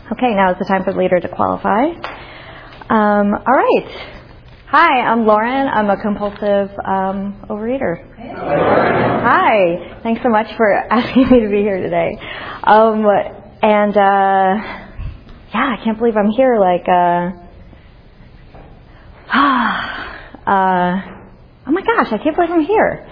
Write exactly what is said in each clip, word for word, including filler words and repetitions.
Okay, now is the time for the leader to qualify. Um, all right. Hi, I'm Lauren. I'm a compulsive um, overeater. Hey. Hi. Thanks so much for asking me to be here today. Um, and uh, yeah, I can't believe I'm here. Like, uh, uh, oh my gosh, I can't believe I'm here.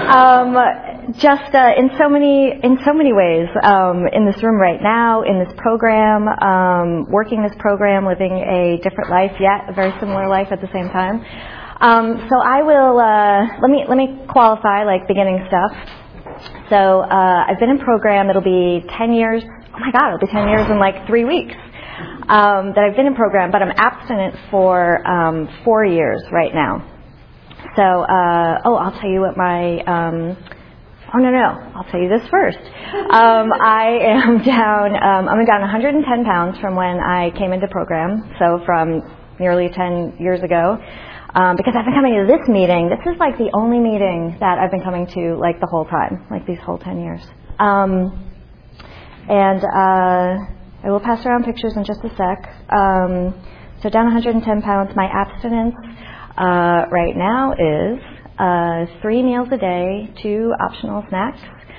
Um, just uh, in so many in so many ways. Um, in this room right now, in this program, um, working this program, living a different life, yet a very similar life at the same time. Um, so I will uh, let me let me qualify, like beginning stuff. So uh, I've been in program. It'll be ten years. Oh my God, it'll be ten years in like three weeks um, that I've been in program. But I'm abstinent for um, four years right now. So, uh, oh, I'll tell you what my, um, oh, no, no, I'll tell you this first. Um, I am down, um, I'm down one hundred ten pounds from when I came into program, so from nearly ten years ago, um, because I've been coming to this meeting. This is like the only meeting that I've been coming to like the whole time, like these whole ten years. Um, and uh, I will pass around pictures in just a sec. Um, so down one hundred ten pounds, my abstinence Uh, right now is uh, three meals a day, two optional snacks,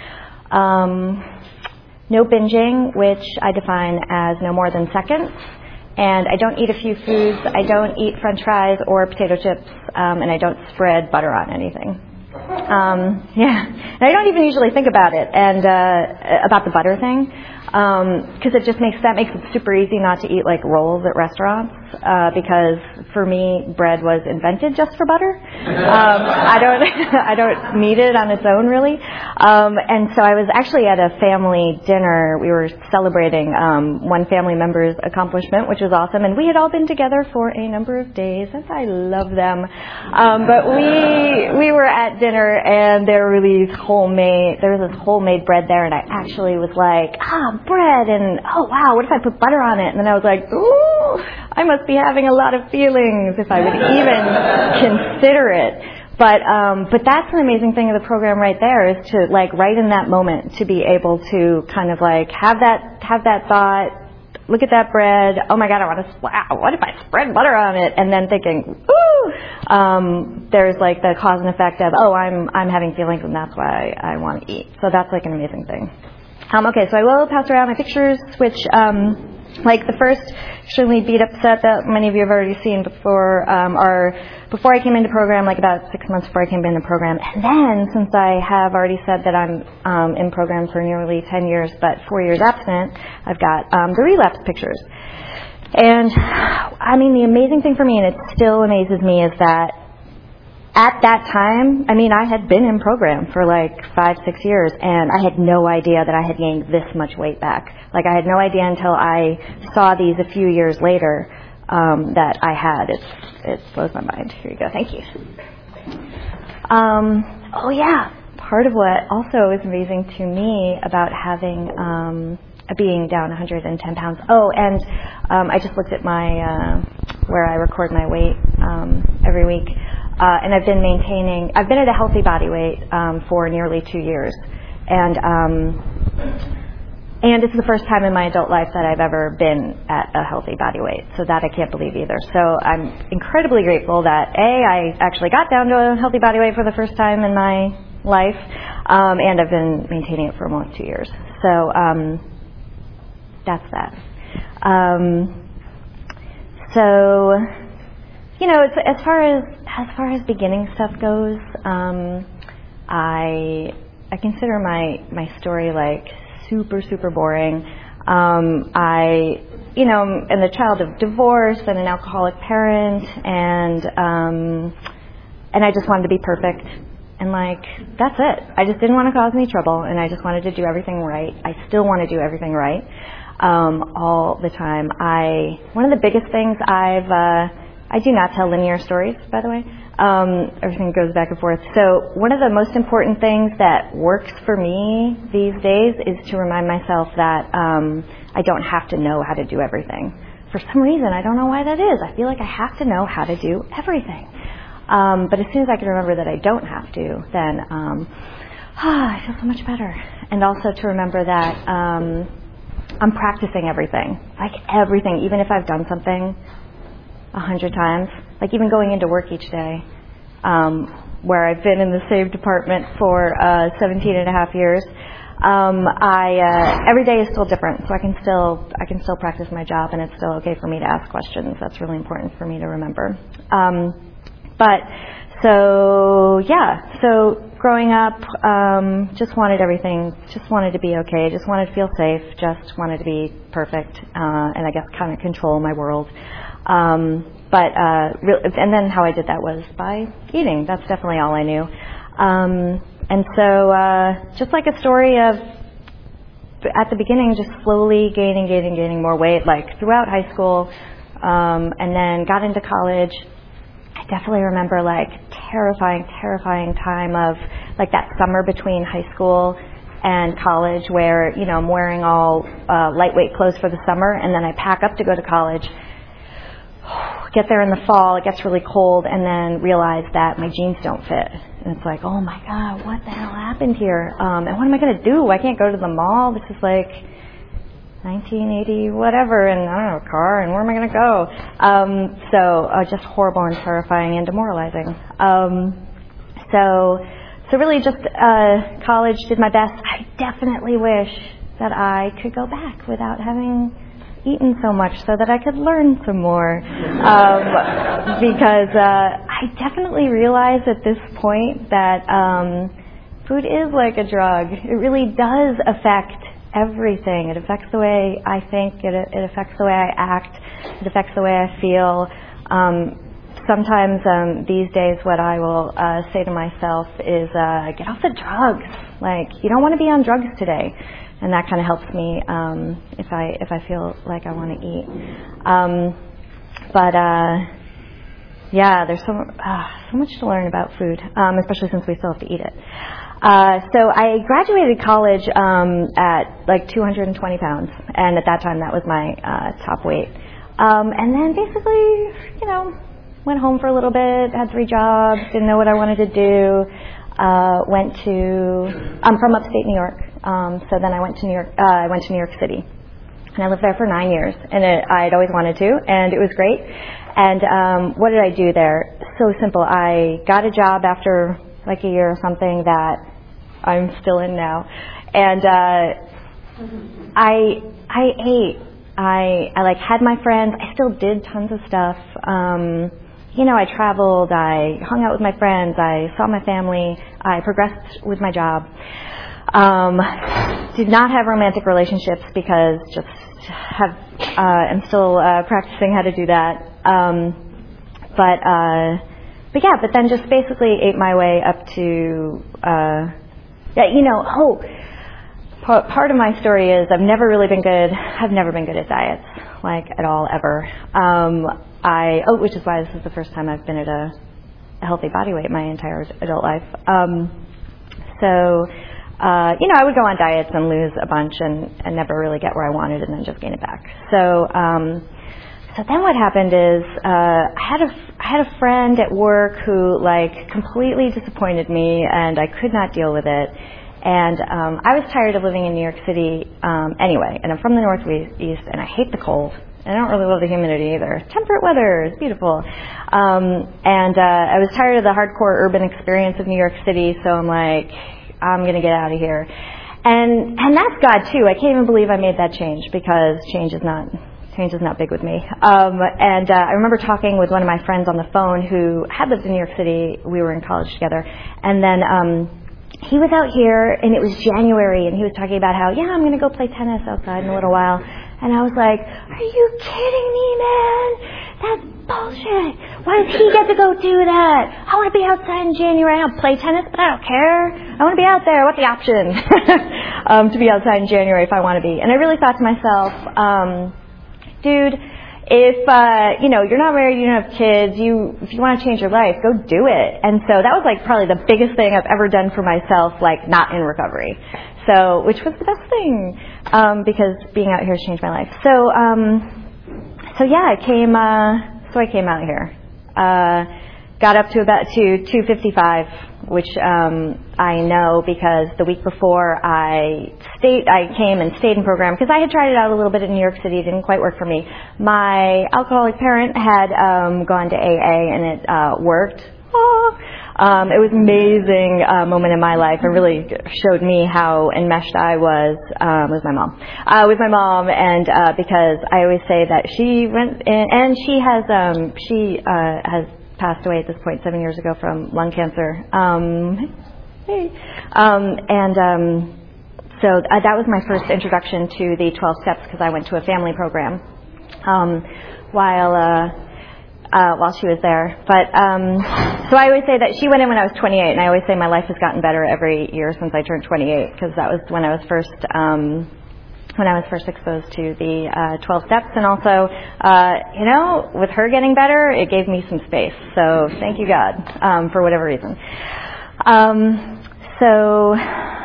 um, no binging, which I define as no more than seconds, and I don't eat a few foods. I don't eat French fries or potato chips, um, and I don't spread butter on anything. Um, yeah, and I don't even usually think about it and uh, about the butter thing, because um, it just makes that makes it super easy not to eat like rolls at restaurants. Uh, because for me, bread was invented just for butter. Um, I don't I don't need it on its own really. Um, and so I was actually at a family dinner. We were celebrating um, one family member's accomplishment, which was awesome. And we had all been together for a number of days, and I love them. Um, but we we were at dinner, and there were these homemade, there was this homemade bread there, and I actually was like, ah, bread, and oh wow, what if I put butter on it? And then I was like, ooh, I must be having a lot of feelings if I would even consider it. But um, but that's an amazing thing of the program right there, is to like right in that moment to be able to kind of like have that have that thought, look at that bread, oh my God, I want to, wow, what if I spread butter on it? And then thinking, ooh, um, there's like the cause and effect of, oh, I'm I'm having feelings and that's why I want to eat. So that's like an amazing thing. Um, okay, so I will pass around my pictures, which, um, like the first extremely beat up set that many of you have already seen before, um, are before I came into program, like about six months before I came into program. And then, since I have already said that I'm um, in program for nearly ten years, but four years abstinent, I've got um, the relapse pictures. And, I mean, the amazing thing for me, and it still amazes me, is that at that time, I mean, I had been in program for like five, six years, and I had no idea that I had gained this much weight back. Like, I had no idea until I saw these a few years later um, that I had. It's, it blows my mind. Here you go. Thank you. Um, oh, yeah. Part of what also is amazing to me about having um, being down one hundred ten pounds. Oh, and um, I just looked at my uh, where I record my weight um, every week. Uh, and I've been maintaining, I've been at a healthy body weight um, for nearly two years. And um, and it's the first time in my adult life that I've ever been at a healthy body weight. So that I can't believe either. So I'm incredibly grateful that, A, I actually got down to a healthy body weight for the first time in my life. Um, and I've been maintaining it for almost two years. So um, that's that. Um, so... You know, it's, as far as as far as beginning stuff goes, um, I I consider my my story like super super boring. Um, I you know am the child of divorce and an alcoholic parent, and um, and I just wanted to be perfect, and like that's it. I just didn't want to cause any trouble, and I just wanted to do everything right. I still want to do everything right um, all the time. I one of the biggest things I've uh, I do not tell linear stories, by the way. Um, everything goes back and forth. So one of the most important things that works for me these days is to remind myself that um, I don't have to know how to do everything. For some reason, I don't know why that is. I feel like I have to know how to do everything. Um, but as soon as I can remember that I don't have to, then um, ah, I feel so much better. And also to remember that um, I'm practicing everything, like everything, even if I've done something a hundred times, like even going into work each day, um, where I've been in the same department for uh, seventeen and a half years. Um, I uh, every day is still different, so I can still I can still practice my job, and it's still okay for me to ask questions. That's really important for me to remember. Um, but so yeah, so growing up, um, just wanted everything, just wanted to be okay, just wanted to feel safe, just wanted to be perfect, uh, and I guess kind of control my world. Um, but uh, re- and then how I did that was by eating. That's definitely all I knew. Um, And so, uh, just like a story of, at the beginning, just slowly gaining, gaining, gaining more weight, like throughout high school, um, and then got into college. I definitely remember, like, terrifying, terrifying time of, like, that summer between high school and college where, you know, I'm wearing all uh, lightweight clothes for the summer, and then I pack up to go to college. Get there in the fall, it gets really cold, and then realize that my jeans don't fit. And it's like, oh my God, what the hell happened here? Um, and what am I going to do? I can't go to the mall. This is like nineteen eighty whatever, and I don't have a car, and where am I going to go? Um, so uh, just horrible and terrifying and demoralizing. Um, so, so really just uh, college, did my best. I definitely wish that I could go back without having eaten so much so that I could learn some more, um, because uh, I definitely realized at this point that um, food is like a drug. It really does affect everything. It affects the way I think, it, it affects the way I act, it affects the way I feel. Um, sometimes um, these days what I will uh, say to myself is uh, get off the drugs. Like, you don't want to be on drugs today. And that kind of helps me um, if I if I feel like I want to eat. Um, but uh, yeah, there's so uh, so much to learn about food, um, especially since we still have to eat it. Uh, so I graduated college um, at like two hundred twenty pounds, and at that time that was my uh, top weight. Um, and then basically, you know, went home for a little bit, had three jobs, didn't know what I wanted to do. Uh, went to, I'm from upstate New York, um, so then I went to New York, uh, I went to New York City, and I lived there for nine years, and it, I'd always wanted to, and it was great. And um, what did I do there? So simple. I got a job after like a year or something that I'm still in now, and uh, I I ate. I I like had my friends. I still did tons of stuff. Um, You know, I traveled, I hung out with my friends, I saw my family, I progressed with my job. Um, did not have romantic relationships because just have, uh, I'm still uh, practicing how to do that. Um, but, uh, but yeah, but then just basically ate my way up to, uh, yeah, you know, oh, part, part of my story is I've never really been good, I've never been good at diets, like at all, ever. Um, I, oh, which is why this is the first time I've been at a, a healthy body weight my entire adult life. Um, so, uh, you know, I would go on diets and lose a bunch and, and never really get where I wanted and then just gain it back. So, um, so then what happened is, uh, I had a, I had a friend at work who, like, completely disappointed me and I could not deal with it. And, um, I was tired of living in New York City, um, anyway, and I'm from the Northeast and I hate the cold. I don't really love the humidity either. Temperate weather is beautiful. Um, and uh, I was tired of the hardcore urban experience of New York City, so I'm like, I'm going to get out of here. And and that's God, too. I can't even believe I made that change because change is not change is not big with me. Um, and uh, I remember talking with one of my friends on the phone who had lived in New York City. We were in college together. And then um, he was out here, and it was January, and he was talking about how, yeah, I'm going to go play tennis outside in a little while. And I was like, are you kidding me, man? That's bullshit. Why does he get to go do that? I want to be outside in January. I don't play tennis, but I don't care. I want to be out there. What's the option? um, to be outside in January if I want to be. And I really thought to myself, um, dude, if, uh, you know, you're not married, you don't have kids, you, if you want to change your life, go do it. And so that was like probably the biggest thing I've ever done for myself, like not in recovery. So, which was the best thing, um, because being out here has changed my life. So, um, so yeah, I came, uh, so I came out here, uh, got up to about to two fifty-five, which um, I know because the week before I stayed, I came and stayed in program because I had tried it out a little bit in New York City. It didn't quite work for me. My alcoholic parent had um, gone to A A and it uh, worked. Oh. Um, it was an amazing uh, moment in my life. It really showed me how enmeshed I was um, with my mom. Uh, with my mom, and uh, because I always say that she went in, and she has um, she uh, has passed away at this point seven years ago from lung cancer. Um, hey. um, and um, so uh, that was my first introduction to the twelve steps because I went to a family program um, while. Uh, Uh, while she was there. But, um, so I always say that she went in when I was twenty-eight, and I always say my life has gotten better every year since I turned twenty-eight, because that was when I was first, um, when I was first exposed to the, uh, twelve steps, and also, uh, you know, with her getting better, it gave me some space. So thank you, God, um, for whatever reason. Um, so,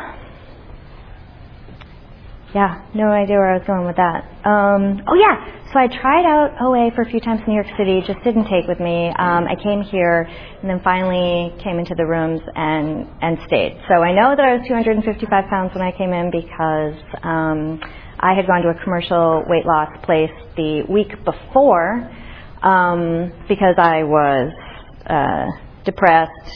yeah, no idea where I was going with that. Um, oh yeah, so I tried out O A for a few times in New York City, just didn't take with me. Um, I came here and then finally came into the rooms and, and stayed. So I know that I was two hundred fifty-five pounds when I came in because um, I had gone to a commercial weight loss place the week before um, because I was uh, depressed.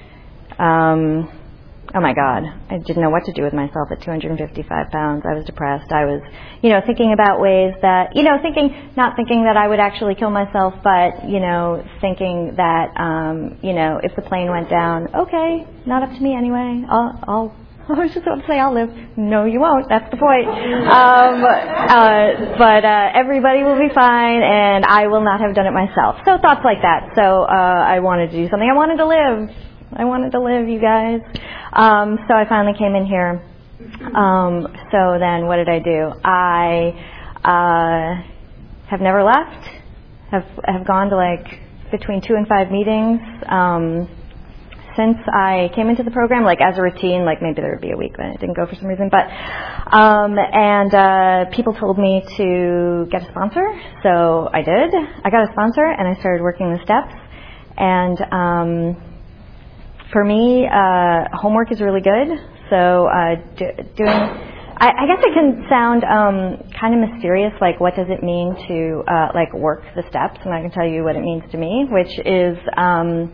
Um, Oh my God, I didn't know what to do with myself at two hundred fifty-five pounds. I was depressed. I was, you know, thinking about ways that, you know, thinking, not thinking that I would actually kill myself, but, you know, thinking that, um, you know, if the plane went down, okay, not up to me anyway. I'll, I'll, I was just about to say I'll live. No, you won't. That's the point. Um, uh, but, uh, everybody will be fine and I will not have done it myself. So thoughts like that. So, uh, I wanted to do something. I wanted to live. I wanted to live, you guys. Um, so I finally came in here. Um, so then what did I do? I uh, have never left. Have have gone to like between two and five meetings um, since I came into the program, like as a routine. Like maybe there would be a week when it didn't go for some reason, but um, and uh, people told me to get a sponsor, so I did. I got a sponsor and I started working the steps. And um, For me, uh, homework is really good. So uh, do, doing, I, I guess it can sound um, kind of mysterious. Like, what does it mean to uh, like work the steps? And I can tell you what it means to me, which is um,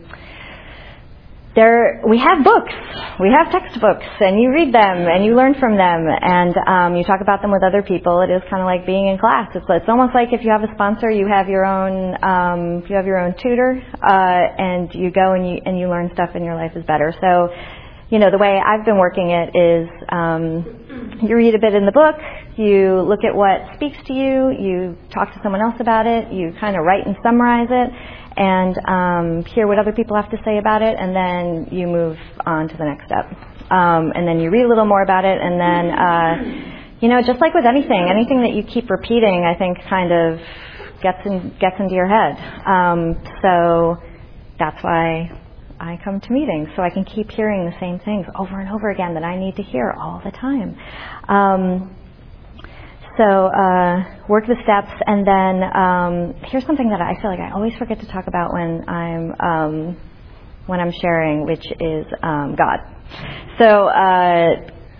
there. We have books, we have textbooks, and you read them and you learn from them, and um, you talk about them with other people. It is kind of like being in class. It's it's almost like if you have a sponsor, you have your own um, you have your own tutor, uh, and you go and you and you learn stuff, and your life is better. So, you know, the way I've been working it is um, you read a bit in the book, you look at what speaks to you, you talk to someone else about it, you kind of write and summarize it, and um, hear what other people have to say about it, and then you move on to the next step. Um, and then you read a little more about it, and then, uh, you know, just like with anything, anything that you keep repeating, I think kind of gets in, gets into your head. Um, so that's why I come to meetings, so I can keep hearing the same things over and over again that I need to hear all the time. Um, So uh, work the steps, and then um, here's something that I feel like I always forget to talk about when I'm um, when I'm sharing, which is um, God. So uh,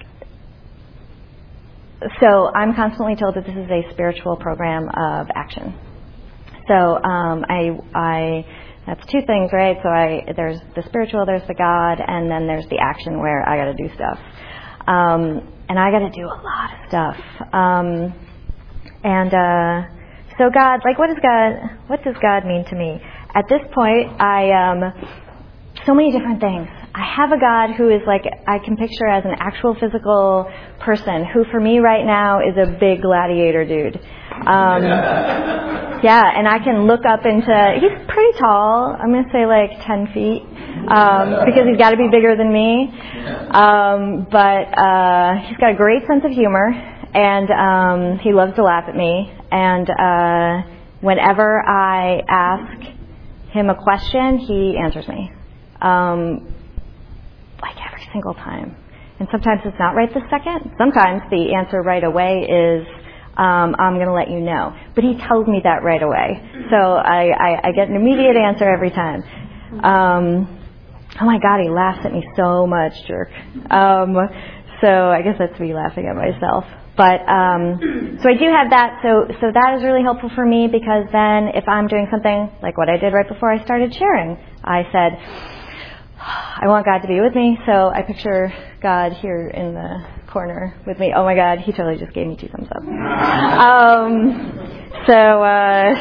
so I'm constantly told that this is a spiritual program of action. So um, I I that's two things, right? So I there's the spiritual, there's the God, and then there's the action where I got to do stuff. Um, and I got to do a lot of stuff. Um, and uh, so God, like, what does God? What does God mean to me? At this point, I um, so many different things. I have a God who is like I can picture as an actual physical person, who for me right now is a big gladiator dude. Um, yeah, and I can look up into. He's pretty tall. I'm going to say like ten feet. Um, because he's got to be bigger than me. Um, but uh, he's got a great sense of humor, and um, he loves to laugh at me. And uh, whenever I ask him a question, he answers me. Um, like every single time. And sometimes it's not right this second. Sometimes the answer right away is, um, I'm going to let you know. But he tells me that right away. So I, I, I get an immediate answer every time. Um, oh my God, he laughs at me so much, jerk. Um, so I guess that's me laughing at myself. But um, so I do have that. So so that is really helpful for me, because then if I'm doing something like what I did right before I started sharing, I said, I want God to be with me. So I picture God here in the corner with me. Oh my God, he totally just gave me two thumbs up. Um, so uh,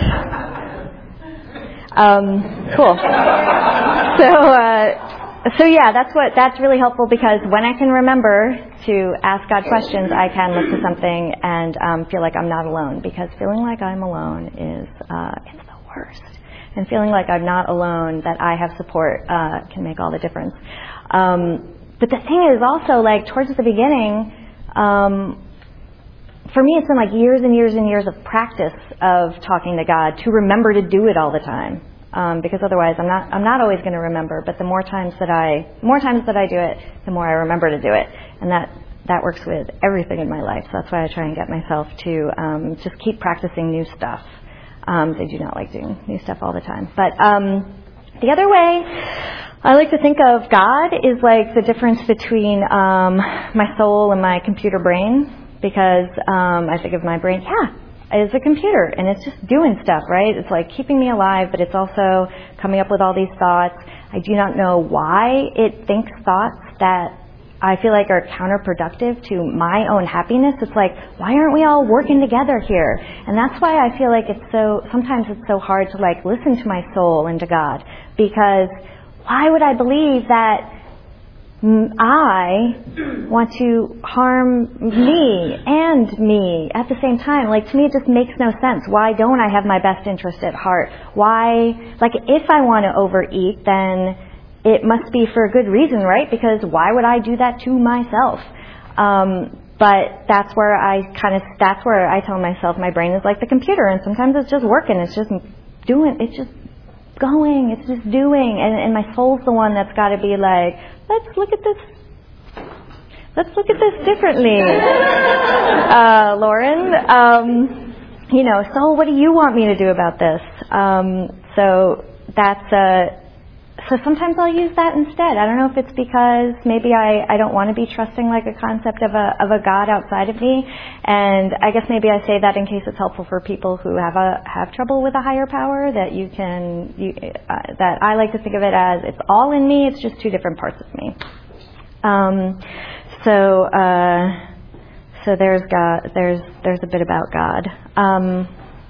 um, cool. So. Uh, So yeah, that's what that's really helpful, because when I can remember to ask God questions, I can look to something and um, feel like I'm not alone. Because feeling like I'm alone is uh, it's the worst. And feeling like I'm not alone, that I have support, uh, can make all the difference. Um, but the thing is also, like, towards the beginning, um, for me, it's been like years and years and years of practice of talking to God to remember to do it all the time. Um, because otherwise, I'm not I'm not always going to remember. But the more times that I more times that I do it, the more I remember to do it, and that that works with everything in my life. So that's why I try and get myself to um, just keep practicing new stuff. Um, I do not like doing new stuff all the time. But um, the other way I like to think of God is like the difference between um, my soul and my computer brain. Because um, I think of my brain, yeah. It's a computer, and it's just doing stuff, right? It's like keeping me alive, but it's also coming up with all these thoughts. I do not know why it thinks thoughts that I feel like are counterproductive to my own happiness. It's like, why aren't we all working together here? And that's why I feel like it's so, sometimes it's so hard to like listen to my soul and to God. Because why would I believe that I want to harm me and me at the same time? Like, to me, it just makes no sense. Why don't I have my best interest at heart? Why, like, if I want to overeat, then it must be for a good reason, right? Because why would I do that to myself? Um, but that's where I kind of, that's where I tell myself my brain is like the computer, and sometimes it's just working. It's just doing, it's just going, it's just doing. And, and my soul's the one that's got to be like, let's look at this. Let's look at this differently, uh, Lauren. Um, you know, so what do you want me to do about this? Um, so that's uh, so sometimes I'll use that instead. I don't know if it's because maybe I, I don't want to be trusting like a concept of a of a God outside of me, and I guess maybe I say that in case it's helpful for people who have a have trouble with a higher power. That you can you, uh, that I like to think of it as it's all in me. It's just two different parts of me. Um, so uh, so there's God. There's there's a bit about God. Um,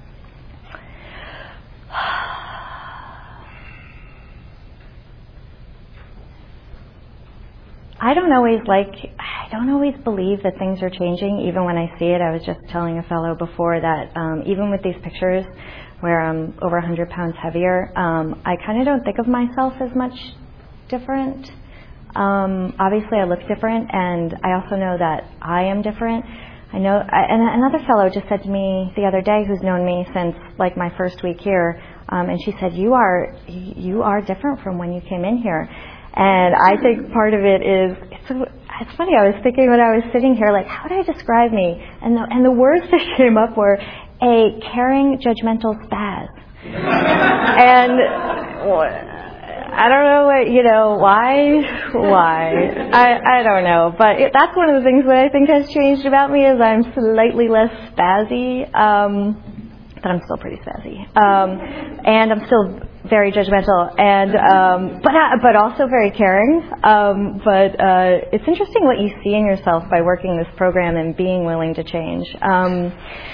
I don't always like, I don't always believe that things are changing, even when I see it. I was just telling a fellow before that um, even with these pictures where I'm over one hundred pounds heavier, um, I kind of don't think of myself as much different. Um, obviously, I look different, and I also know that I am different. I know, I, and another fellow just said to me the other day, who's known me since like my first week here, um, and she said, "You are, you are different from when you came in here." And I think part of it is, it's, it's funny, I was thinking when I was sitting here, like, how would I describe me? And the, and the words that came up were a caring, judgmental spaz. And I don't know what, you know, why, why? I, I don't know. But it, that's one of the things that I think has changed about me is I'm slightly less spazzy. Um, but I'm still pretty spazzy. Um, and I'm still very judgmental, and um, but uh, but also very caring. Um, but uh, it's interesting what you see in yourself by working this program and being willing to change. Um,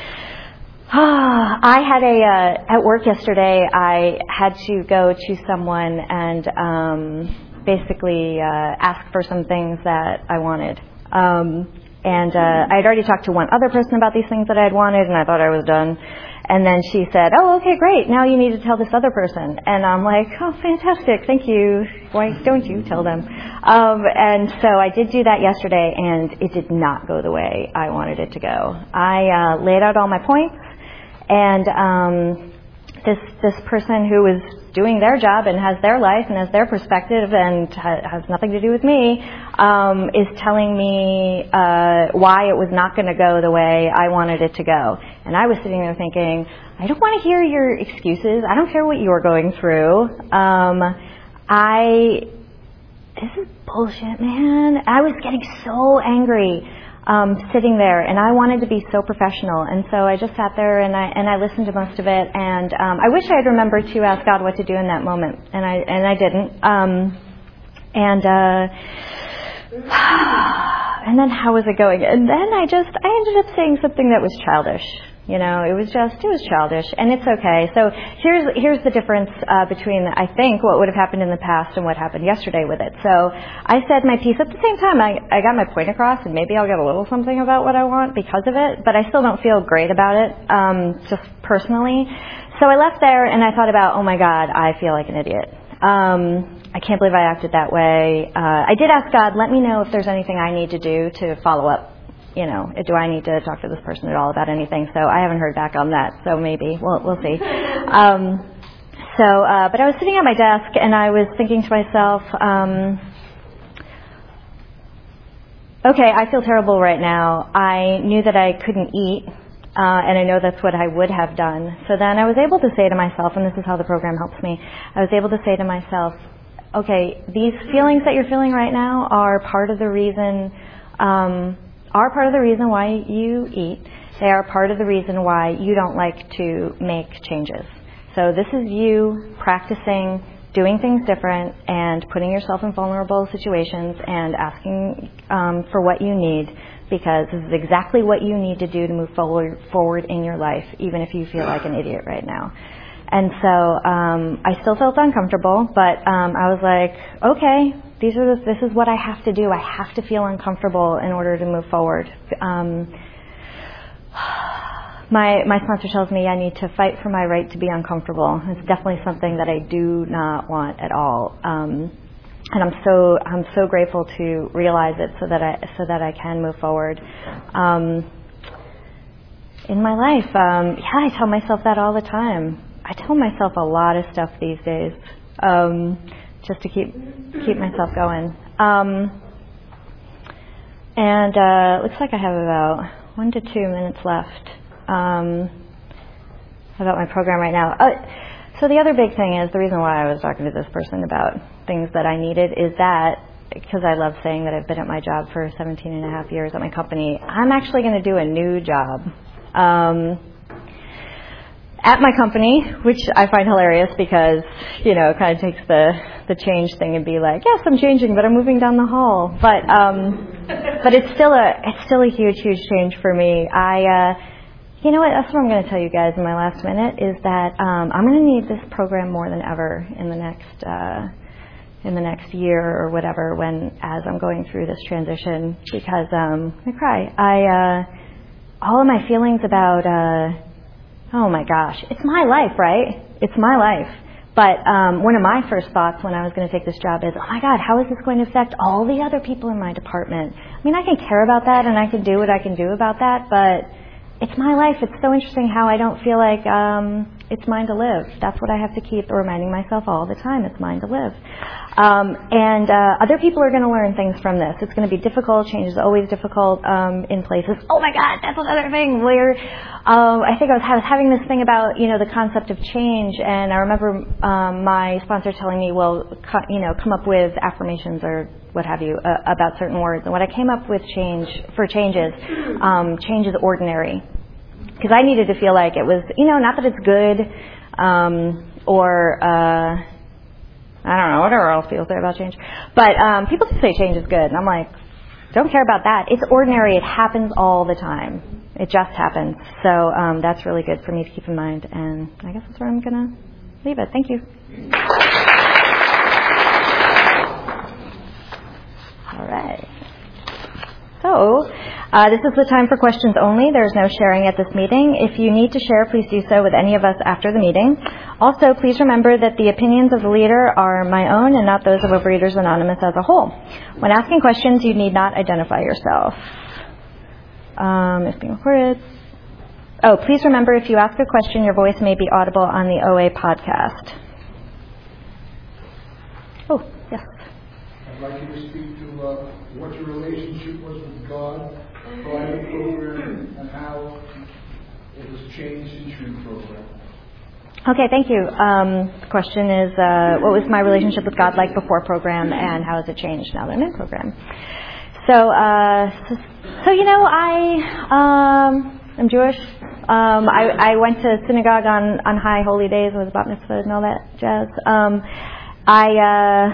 I had a uh, at work yesterday. I had to go to someone and um, basically uh, ask for some things that I wanted. Um, and uh, I had already talked to one other person about these things that I had wanted, and I thought I was done. And then she said, "Oh, okay, great. Now you need to tell this other person." And I'm like, "Oh, fantastic. Thank you. Why don't you tell them?" Um, and so I did do that yesterday, and it did not go the way I wanted it to go. I uh, laid out all my points, and um, this this person who was doing their job and has their life and has their perspective and ha- has nothing to do with me um, is telling me uh, why it was not going to go the way I wanted it to go. And I was sitting there thinking, I don't want to hear your excuses. I don't care what you're going through. Um, I this is bullshit, man. I was getting so angry um, sitting there, and I wanted to be so professional. And so I just sat there and I and I listened to most of it. And um, I wish I had remembered to ask God what to do in that moment, and I and I didn't. Um, and uh, and then how was it going? And then I just I ended up saying something that was childish. You know, it was just, it was childish, and it's okay. So here's here's the difference uh, between, I think, what would have happened in the past and what happened yesterday with it. So I said my piece. At the same time, I, I got my point across, and maybe I'll get a little something about what I want because of it, but I still don't feel great about it, um, just personally. So I left there, and I thought about, oh my God, I feel like an idiot. Um, I can't believe I acted that way. Uh, I did ask God, let me know if there's anything I need to do to follow up. You know, do I need to talk to this person at all about anything? So I haven't heard back on that. So maybe we'll we'll see. Um, so, uh, but I was sitting at my desk and I was thinking to myself, um, okay, I feel terrible right now. I knew that I couldn't eat, uh, and I know that's what I would have done. So then I was able to say to myself, and this is how the program helps me. I was able to say to myself, okay, these feelings that you're feeling right now are part of the reason. Um, are part of the reason why you eat. They are part of the reason why you don't like to make changes. So this is you practicing doing things different and putting yourself in vulnerable situations and asking um, for what you need, because this is exactly what you need to do to move forward, forward in your life, even if you feel like an idiot right now. And so um, I still felt uncomfortable, but um, I was like, okay, these are the, this is what I have to do. I have to feel uncomfortable in order to move forward. Um, my my sponsor tells me I need to fight for my right to be uncomfortable. It's definitely something that I do not want at all. Um, and I'm so I'm so grateful to realize it so that I so that I can move forward. Um, in my life, um, yeah, I tell myself that all the time. I tell myself a lot of stuff these days, um, just to keep keep myself going. Um, and uh, looks like I have about one to two minutes left um, about my program right now. Uh, so the other big thing is, the reason why I was talking to this person about things that I needed is that, because I love saying that I've been at my job for seventeen and a half years at my company, I'm actually going to do a new job. Um, At my company, which I find hilarious because, you know, it kind of takes the, the change thing and be like, yes, I'm changing, but I'm moving down the hall. But um, but it's still a it's still a huge, huge change for me. I, uh, you know what? That's what I'm going to tell you guys in my last minute is that um, I'm going to need this program more than ever in the next uh, in the next year or whatever. When as I'm going through this transition, because um, I cry. I uh, all of my feelings about. Uh, Oh my gosh, it's my life, right? It's my life. But um, one of my first thoughts when I was going to take this job is, oh my God, how is this going to affect all the other people in my department? I mean, I can care about that and I can do what I can do about that, but it's my life. It's so interesting how I don't feel like um, it's mine to live. That's what I have to keep reminding myself all the time. It's mine to live. Um, and uh, other people are going to learn things from this. It's going to be difficult. Change is always difficult um, in places. Oh my God, that's another thing where um, I think I was, I was having this thing about, you know, the concept of change. And I remember um, my sponsor telling me, well, co- you know, come up with affirmations or what have you uh, about certain words. And what I came up with change for changes, um, change is ordinary. Because I needed to feel like it was, you know, not that it's good um, or, uh, I don't know, whatever else people say about change. But um, people just say change is good. And I'm like, don't care about that. It's ordinary. It happens all the time. It just happens. So um, that's really good for me to keep in mind. And I guess that's where I'm going to leave it. Thank you. All right. So, uh, this is the time for questions only. There's no sharing at this meeting. If you need to share, please do so with any of us after the meeting. Also, please remember that the opinions of the leader are my own and not those of Overeaters Anonymous as a whole. When asking questions, you need not identify yourself. Um, it's being recorded. Oh, please remember, if you ask a question, your voice may be audible on the O A podcast. Oh, yes. I'd like you to speak to uh, what your relationship was with God prior to the program and how it was changed since your program. Okay, thank you. Um, the question is, uh, what was my relationship with God like before program, and how has it changed now that I'm in program? So, uh, so, so you know, I um, I'm Jewish. Um, I, I went to synagogue on, on high holy days. I was bat mitzvah and all that jazz. Um, I uh,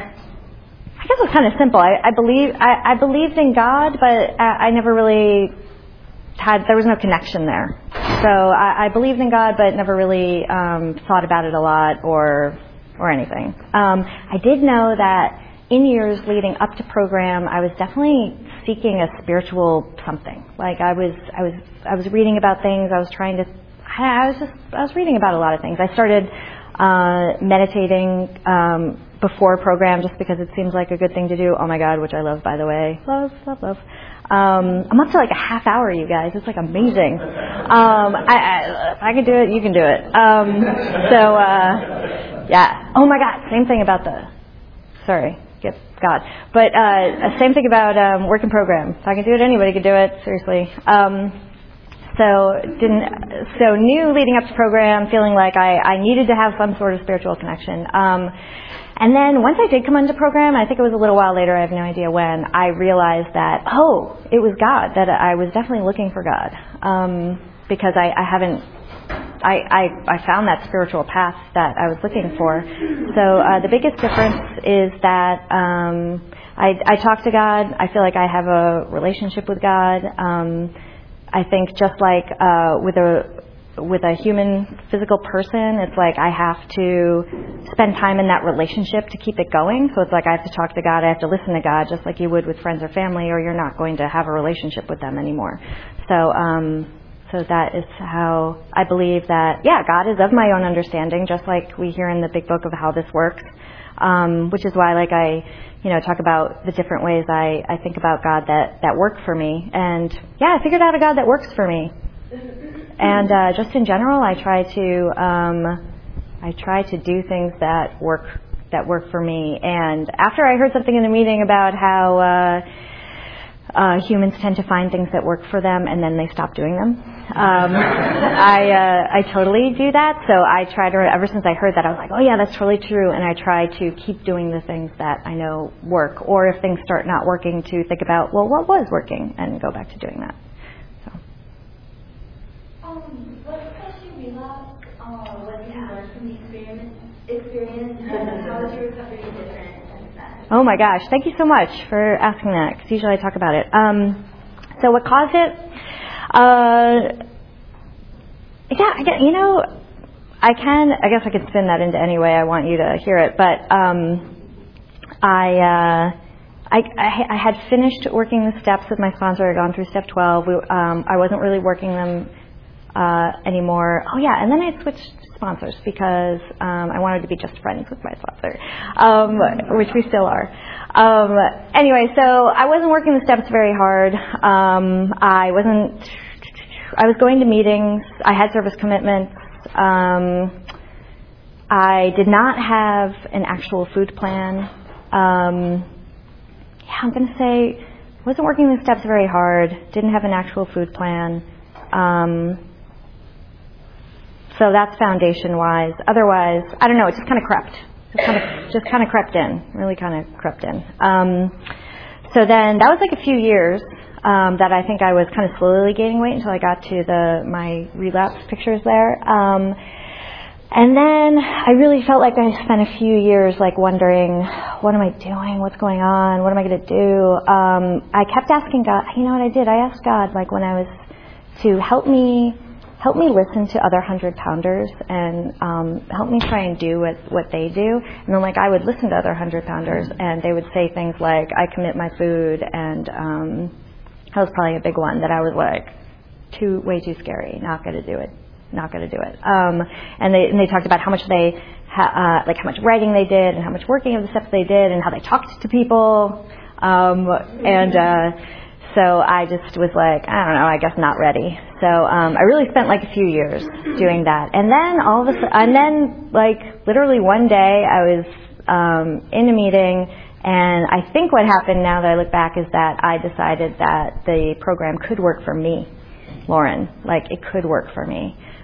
I guess it was kind of simple. I, I believe I, I believed in God, but I, I never really had. There was no connection there. So I, I believed in God, but never really um, thought about it a lot or or anything. Um, I did know that in years leading up to program, I was definitely seeking a spiritual something. Like I was, I was, I was reading about things. I was trying to. I, I was just, I was reading about a lot of things. I started uh, meditating um, before program just because it seems like a good thing to do. Oh my God, which I love, by the way. Love, love, love. Um, I'm up to like a half hour, you guys. It's like amazing. Um, I, I, if I can do it, you can do it. Um, so, uh, yeah. Oh my God, same thing about the, sorry, get God. But uh, same thing about um, work and program. If I can do it, anybody can do it, seriously. Um, so didn't, so knew leading up to program, feeling like I, I needed to have some sort of spiritual connection. Um, And then once I did come into program, I think it was a little while later, I have no idea when, I realized that, oh, it was God, that I was definitely looking for God. Um, because I, I haven't, I, I, I found that spiritual path that I was looking for. So uh, the biggest difference is that um, I, I talk to God. I feel like I have a relationship with God. Um, I think just like uh, with a with a human physical person, it's like I have to spend time in that relationship to keep it going. So it's like I have to talk to God, I have to listen to God, just like you would with friends or family, or you're not going to have a relationship with them anymore. So um, so that is how I believe that, yeah, God is of my own understanding, just like we hear in the big book of how this works, um, which is why like I, you know, talk about the different ways I, I think about God that, that work for me. And yeah, I figured out a God that works for me. And uh, just in general, I try to um, I try to do things that work that work for me. And after I heard something in the meeting about how uh, uh, humans tend to find things that work for them and then they stop doing them, um, I uh, I totally do that. So I try to. Ever since I heard that, I was like, oh yeah, that's totally true. And I try to keep doing the things that I know work. Or if things start not working, to think about, well, what was working, and go back to doing that. Um, what helped you realize uh, what you learned from the experience, experience and how is your recovery different since then? Oh my gosh, thank you so much for asking that, because usually I talk about it. Um, so what caused it? Uh, yeah, I get, you know, I can, I guess I can spin that into any way I want you to hear it, but um, I, uh, I, I, I had finished working the steps with my sponsor. I had gone through step twelve. We, um, I wasn't really working them Uh, anymore. Oh yeah, and then I switched sponsors because um, I wanted to be just friends with my sponsor, um, which we still are. Um, anyway, so I wasn't working the steps very hard. Um, I wasn't. I was going to meetings. I had service commitments. Um, I did not have an actual food plan. Um, yeah, I'm going to say wasn't working the steps very hard. Didn't have an actual food plan. Um, So that's foundation-wise. Otherwise, I don't know. It just kind of crept. Just kind of, just kind of crept in. Really kind of crept in. Um, so then that was like a few years um, that I think I was kind of slowly gaining weight until I got to the my relapse pictures there. Um, and then I really felt like I spent a few years like wondering, what am I doing? What's going on? What am I going to do? Um, I kept asking God. You know what I did? I asked God like when I was to help me. help me listen to other hundred pounders and um, help me try and do what, what they do. And then like I would listen to other hundred pounders and they would say things like, I commit my food, and um, that was probably a big one that I was like, too way too scary, not going to do it, not going to do it. Um, and they and they talked about how much they, ha- uh, like how much writing they did and how much working of the steps they did and how they talked to people. Um, and uh, So I just was like, I don't know, I guess not ready. So um, I really spent like a few years doing that. And then all of a sudden, and then like literally one day I was um, in a meeting, and I think what happened now that I look back is that I decided that the program could work for me, Lauren. Like it could work for me.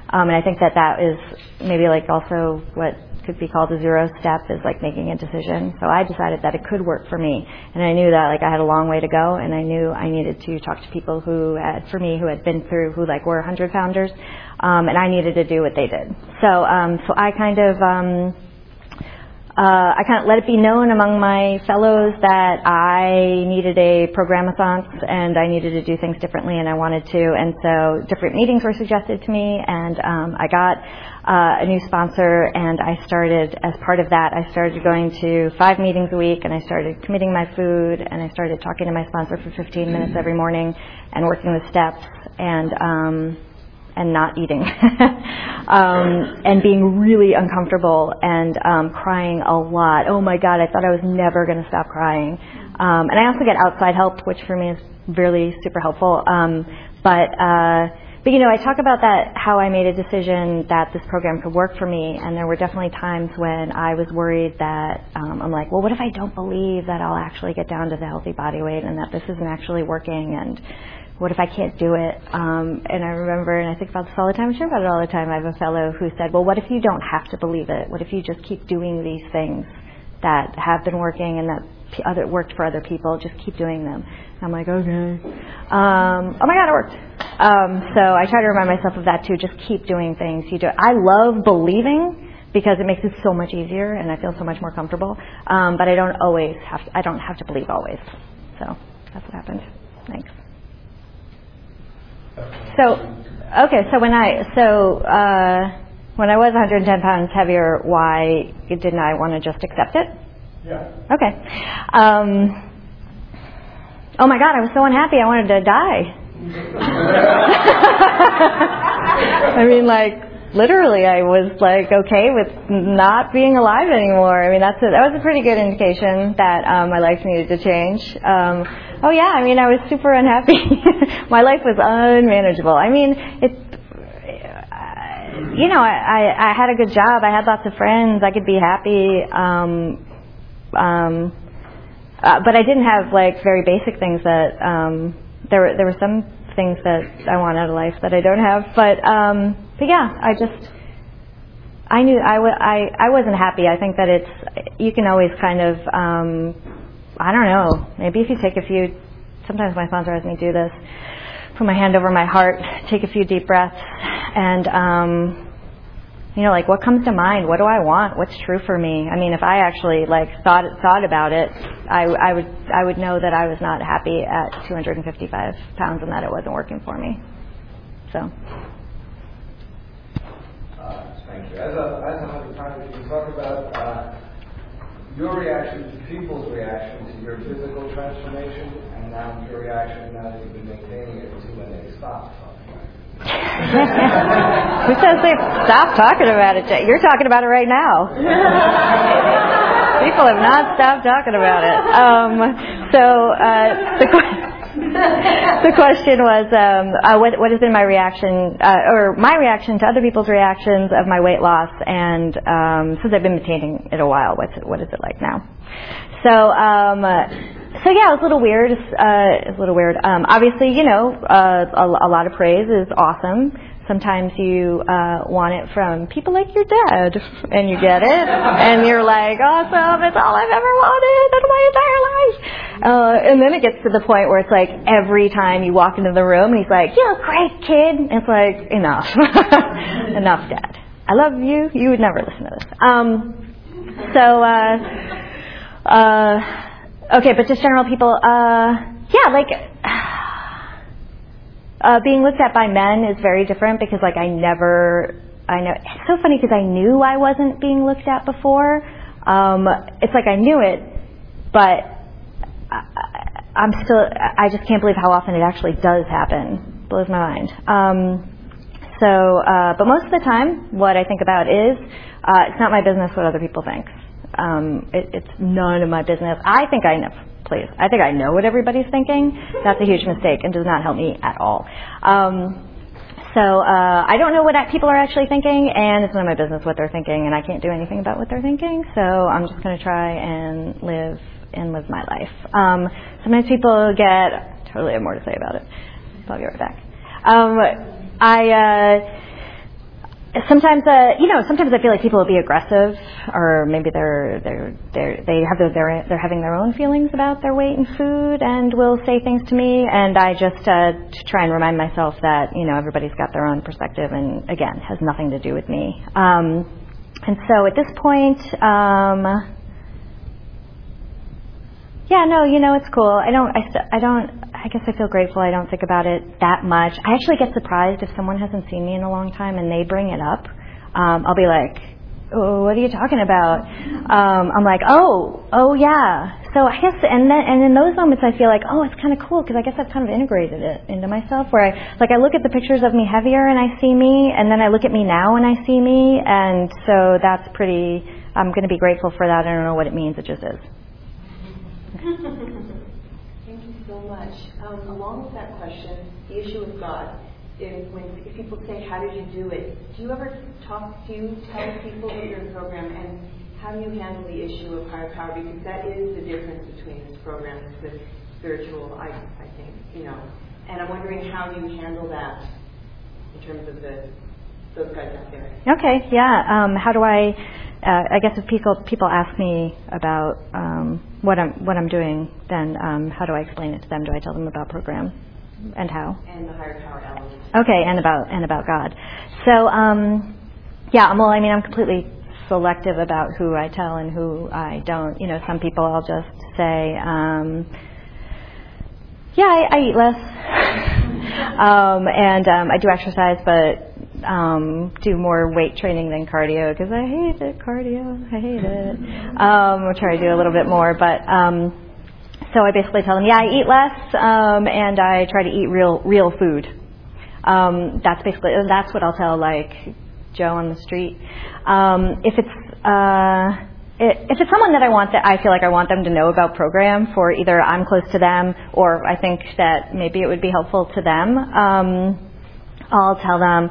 Um, and I think that that is maybe like also what could be called a zero step, is like making a decision. So I decided that it could work for me, and I knew that like I had a long way to go, and I knew I needed to talk to people who had, for me, who had been through, who like were hundred pounders, um, and I needed to do what they did. So, um, so I kind of, um, uh, I kind of let it be known among my fellows that I needed a programathon and I needed to do things differently, and I wanted to, and so different meetings were suggested to me, and um, I got Uh, a new sponsor, and I started, as part of that, I started going to five meetings a week, and I started committing my food, and I started talking to my sponsor for fifteen minutes every morning, and working the steps, and um, and not eating, um, and being really uncomfortable, and um, crying a lot. Oh my God, I thought I was never going to stop crying. Um, and I also get outside help, which for me is really super helpful. Um, but uh, But, you know, I talk about that, how I made a decision that this program could work for me, and there were definitely times when I was worried that, um, I'm like, well, what if I don't believe that I'll actually get down to the healthy body weight, and that this isn't actually working, and what if I can't do it? Um, and I remember, and I think about this all the time, I share about it all the time, I have a fellow who said, well, what if you don't have to believe it? What if you just keep doing these things that have been working and that other worked for other people, just keep doing them? And I'm like, okay. Um, oh my God, it worked. Um, so I try to remind myself of that too. Just keep doing things. You do. I love believing because it makes it so much easier, and I feel so much more comfortable. Um, but I don't always have. To, I don't have to believe always. So that's what happened. Thanks. So okay. So when I so uh, when I was one hundred ten pounds heavier, why didn't I want to just accept it? Yeah. Okay. Um, oh my God, I was so unhappy. I wanted to die. I mean, like, literally, I was like okay with not being alive anymore. I mean, that's a, that was a pretty good indication that um, my life needed to change. Um, oh yeah, I mean, I was super unhappy. My life was unmanageable. I mean, it. You know, I, I, I had a good job. I had lots of friends. I could be happy. Um, um, uh, but I didn't have like very basic things that um, there were. There were some things that I want out of life that I don't have. But um, but yeah, I just I knew I, w- I I wasn't happy. I think that it's you can always kind of um, I don't know. Maybe if you take a few. Sometimes my sponsor has me do this. Put my hand over my heart, take a few deep breaths, and um, you know, like what comes to mind? What do I want? What's true for me? I mean, if I actually like thought thought about it, I, I would I would know that I was not happy at two hundred fifty-five pounds and that it wasn't working for me. So. Uh, thank you. As a as a hundred pounder, can you talk about uh, your reaction to people's reaction to your physical transformation, and now your reaction now that you've been maintaining it to when they stop? Who says they stop talking about it? You're talking about it right now. People have not stopped talking about it. Um, so uh, the, the question was, um, uh, what, what has been my reaction, uh, or my reaction to other people's reactions of my weight loss, and um, since I've been maintaining it a while, what's it, what is it like now? So, um, so yeah, it was a little weird. Uh, it's a little weird. Um, obviously, you know, uh, a, a lot of praise is awesome. Sometimes you uh, want it from people like your dad, and you get it, and you're like, awesome, it's all I've ever wanted in my entire life. Uh, and then it gets to the point where it's like every time you walk into the room, and he's like, you look great, kid. And it's like, enough. Enough, Dad. I love you. You would never listen to this. Um, so, uh, uh, okay, but just general people, uh, yeah, like... Uh, being looked at by men is very different because, like, I never, I know, it's so funny because I knew I wasn't being looked at before. Um, it's like I knew it, but I, I'm still, I just can't believe how often it actually does happen. Blows my mind. Um, so, uh, but most of the time, what I think about is, uh, it's not my business what other people think. Um, it, it's none of my business. I think I know. Please. I think I know what everybody's thinking. That's a huge mistake and does not help me at all. Um, so uh, I don't know what people are actually thinking, and it's none of my business what they're thinking, and I can't do anything about what they're thinking. So I'm just going to try and live and live my life. Um, sometimes people get I totally have more to say about it. I'll be right back. Um, I. Uh, sometimes, uh, you know, sometimes I feel like people will be aggressive, or maybe they're they're they're they have their, they're they're having their own feelings about their weight and food, and will say things to me, and I just uh, try and remind myself that, you know, everybody's got their own perspective, and again, has nothing to do with me. Um, and so at this point, um, yeah, no, you know, it's cool. I don't, I, st- I don't, I guess I feel grateful. I don't think about it that much. I actually get surprised if someone hasn't seen me in a long time and they bring it up. Um, I'll be like, oh, what are you talking about? Um, I'm like, oh, oh yeah. So I guess, and then, and in those moments I feel like, oh, it's kind of cool, because I guess I've kind of integrated it into myself, where I, like I look at the pictures of me heavier and I see me, and then I look at me now and I see me, and so that's pretty, I'm going to be grateful for that. I don't know what it means, it just is. Thank you so much. Um, along with that question, the issue with God. If, when if people say, "How did you do it?" Do you ever talk? Do you tell people that you're in a program, and how do you handle the issue of higher power? Because that is the difference between this program and the spiritual. I I think you know. And I'm wondering, how do you handle that in terms of the those guys out there? Okay. Yeah. Um, how do I? Uh, I guess if people people ask me about um, what I'm what I'm doing, then um, how do I explain it to them? Do I tell them about program, and how? And the higher power element. Okay, and about and about God. So um, yeah, well, I mean, I'm completely selective about who I tell and who I don't. You know, some people I'll just say, um, yeah, I, I eat less, um, and um, I do exercise, but. Um, do more weight training than cardio, because I hate it, cardio, I hate it. Um, I'll try to do a little bit more, but um, so I basically tell them, yeah, I eat less, um, and I try to eat real, real food. Um, that's basically, that's what I'll tell, like, Joe on the street. Um, if it's, uh, it, if it's someone that I want, that I feel like I want them to know about program, for either I'm close to them, or I think that maybe it would be helpful to them, um, I'll tell them,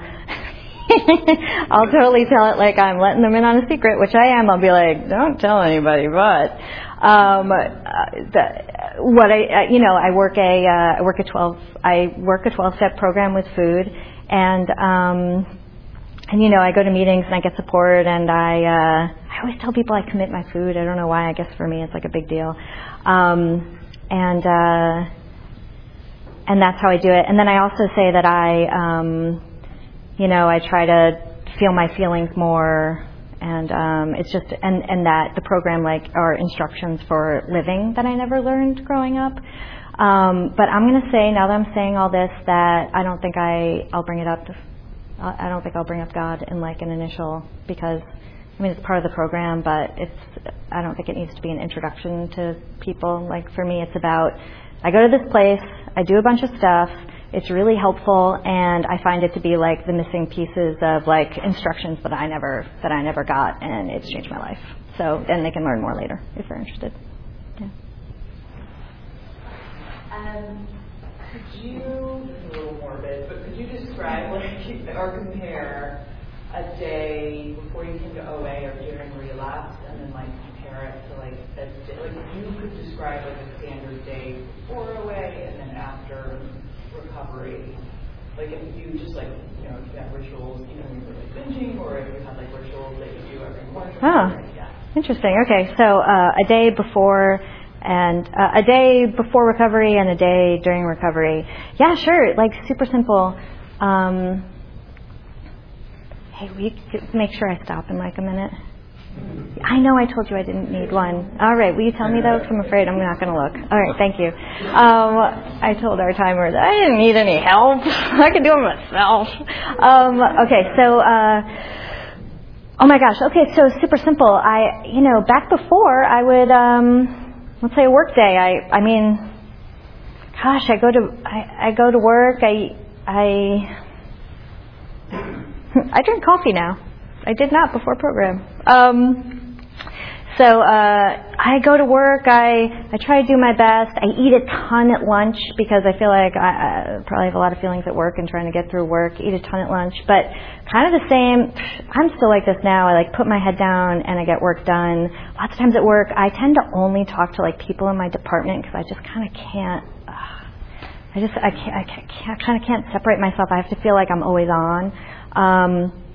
I'll totally tell it like I'm letting them in on a secret, which I am. I'll be like, don't tell anybody, but um, the, what I, uh, you know, I work a, uh, I work a twelve, I work a twelve-step program with food, and um, and you know, I go to meetings and I get support, and I, uh, I always tell people I commit my food. I don't know why. I guess for me it's like a big deal, um, and. Uh, And that's how I do it. And then I also say that I, um, you know, I try to feel my feelings more, and um, it's just, and, and that the program, like, are instructions for living that I never learned growing up. Um, but I'm going to say, now that I'm saying all this, that I don't think I, I'll bring it up. I don't think I'll bring up God in like an initial, because I mean, it's part of the program, but it's, I don't think it needs to be an introduction to people. Like, for me, it's about, I go to this place, I do a bunch of stuff, it's really helpful, and I find it to be like the missing pieces of like instructions that I never, that I never got, and it's changed my life. So then they can learn more later if they're interested. Yeah. Um, could you, it's a little morbid, but could you describe, like, or compare a day before you came to O A or during relapse, and then like compare it to like a day, like if you could describe like a standard day before O A and then after recovery, like if you just like, you know, if you have rituals, you know, when you're like binging, or if you have like rituals that you do every morning. Oh, yeah. Interesting. Okay, so uh, a day before and uh, a day before recovery and a day during recovery. Yeah, sure. Like super simple. Um, Hey, will you make sure I stop in like a minute? I know I told you I didn't need one. All right, will you tell me though? Because I'm afraid I'm not going to look. All right, thank you. Um, I told our timer that I didn't need any help. I can do it myself. Um, okay, so, uh, oh my gosh. Okay, so super simple. I, you know, back before I would, um, let's say a work day. I, I mean, gosh, I go to, I, I go to work. I, I. I drink coffee now. I did not before program. Um, so uh, I go to work. I I try to do my best. I eat a ton at lunch because I feel like I, I probably have a lot of feelings at work and trying to get through work. Eat a ton at lunch, but kind of the same. I'm still like this now. I like put my head down and I get work done. Lots of times at work, I tend to only talk to like people in my department because I just kind of can't. Uh, I just I can't I, can't, I kind of can't separate myself. I have to feel like I'm always on. Um,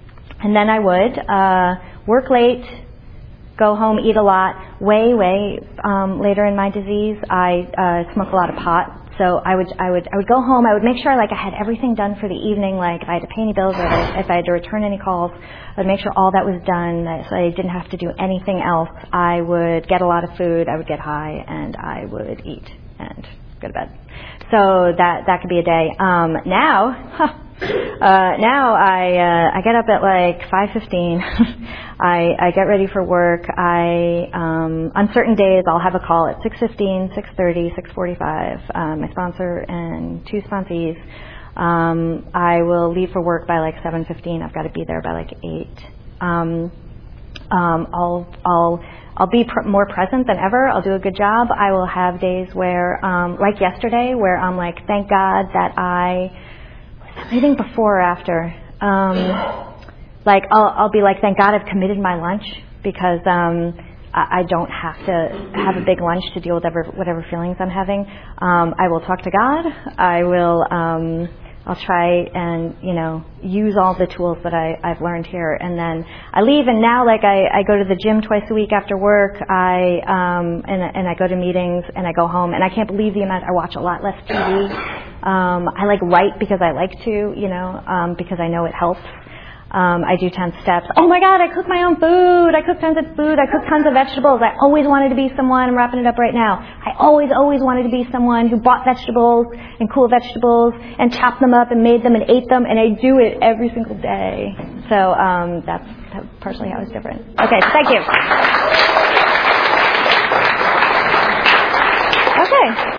and then I would uh, work late, go home, eat a lot. Way, way um, later in my disease, I uh, smoke a lot of pot. So I would, I would, I would go home. I would make sure like I had everything done for the evening. Like if I had to pay any bills or if I had to return any calls, I would make sure all that was done, so I didn't have to do anything else. I would get a lot of food. I would get high, and I would eat and go to bed. So that that could be a day. Um, now, huh, uh, now I uh, I get up at like five fifteen. I I get ready for work. I um, on certain days I'll have a call at six fifteen, six thirty, six forty-five. Um, my sponsor and two sponsees. Um, I will leave for work by like seven fifteen. I've got to be there by like eight. Um, um, I'll I'll I'll be pr- more present than ever. I'll do a good job. I will have days where, um, like yesterday, where I'm like, thank God that I was that meeting before or after. Um, like I'll I'll be like, thank God I've committed my lunch because um, I, I don't have to have a big lunch to deal with whatever whatever feelings I'm having. Um, I will talk to God. I will. Um, I'll try and, you know, use all the tools that I, I've learned here. And then I leave, and now, like, I, I go to the gym twice a week after work. I um, and, and I go to meetings, and I go home. And I can't believe the amount I watch a lot less T V. Um, I, like, write because I like to, you know, um, because I know it helps. Um, I do ten steps. Oh my God, I cook my own food. I cook tons of food. I cook tons of vegetables. I always wanted to be someone, I'm wrapping it up right now. I always, always wanted to be someone who bought vegetables and cool vegetables and chopped them up and made them and ate them, and I do it every single day. So um, that's, that's partially how it's different. Okay, thank you. Okay.